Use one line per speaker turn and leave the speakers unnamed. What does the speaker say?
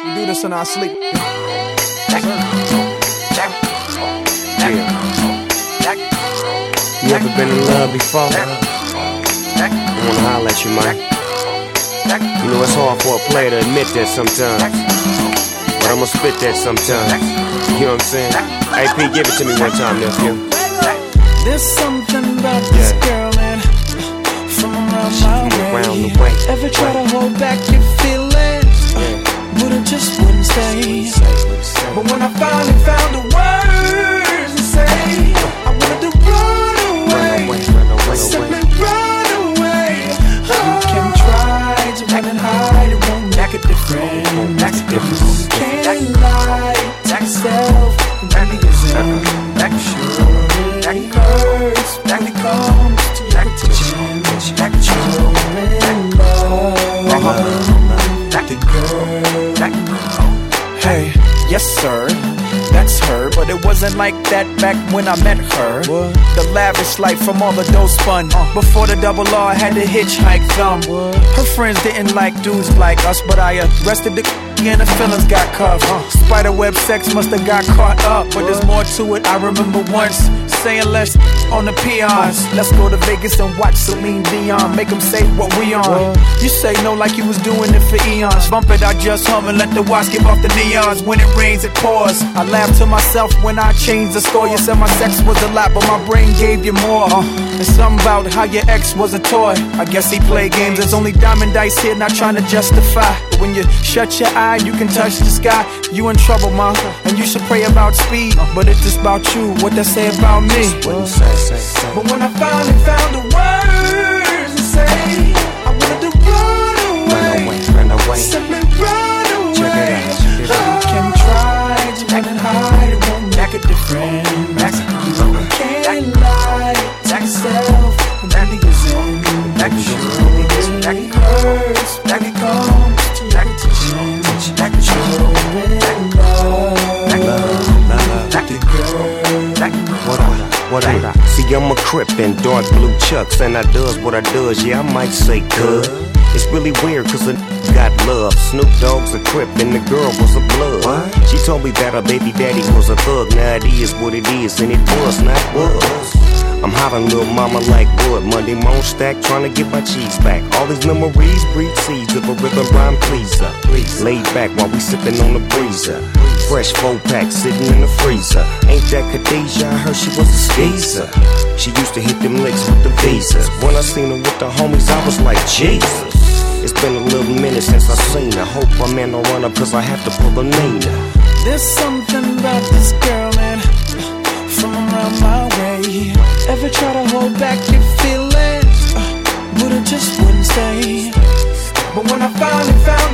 We do this in our sleep.
You ever been in love before? I wanna holler at you, man. You know it's hard for a player to admit that sometimes, but I'ma spit that sometimes. You know what I'm saying? Hey, P, give it to me one time, nephew.
There's something about this girl and from around my way. Ever try to hold back your feelings, but it just wouldn't stay. But when I finally found the words to say, I wanted to run away, simply run away. You can try to run and hide, it won't make a difference. You can't lie to yourself and be yourself. Sure it hurts when it comes to your attention. You're in love with the girl. Hey, yes sir, that's her, but it wasn't like that back when I met her. The lavish life from all the dough spun. Before the double R, I had to hitchhike thumb. Her friends didn't like dudes like us, but I arrested the and the feelings got cuffed. Spiderweb sex must have got caught up, but there's more to it. I remember once saying let's on the peons. Let's go to Vegas and watch Celine Dion. Make them say what we on. You say no like you was doing it for eons. Bump it, I just hum and let the watch give off the neons. When it rains, it pours. I laugh to myself when I change the score. You said my sex was a lot, but my brain gave you more. And something about how your ex was a toy. I guess he played games. There's only diamond dice here, not trying to justify. But when you shut your eye, you can touch the sky. You in trouble, ma, and you should pray about speed. But it's just about you, what they say about me. But when I finally found the words to say, I wanted to run away, simply run away. You can try to run and hide, it won't make a difference. You can't lie to yourself and be yourself. It hurts when it comes to your attention.
What I see, I'm a Crip in dark blue chucks, and I does what I does, yeah, I might say good. It's really weird cause a got love. Snoop Dogg's a Crip and the girl was a blood. What? She told me that her baby daddy was a thug. Now it is what it is, and it was not was. I'm hollering little mama like wood. Monday morning stack, trying to get my cheese back. All these memories breed seeds of a rhythm rhyme pleaser. Laid back while we sipping on the breezer. Fresh 4-pack sitting in the freezer. Ain't that Khadijah? I heard she was a skeezer. She used to hit them licks with the visas. When I seen her with the homies, I was like, Jesus. It's been a little minute since I seen her. Hope my man don't run up cause I have to pull a Nina.
There's something about this girl and from around my way. Ever try to hold back your feelings, but it just wouldn't stay. But when I finally found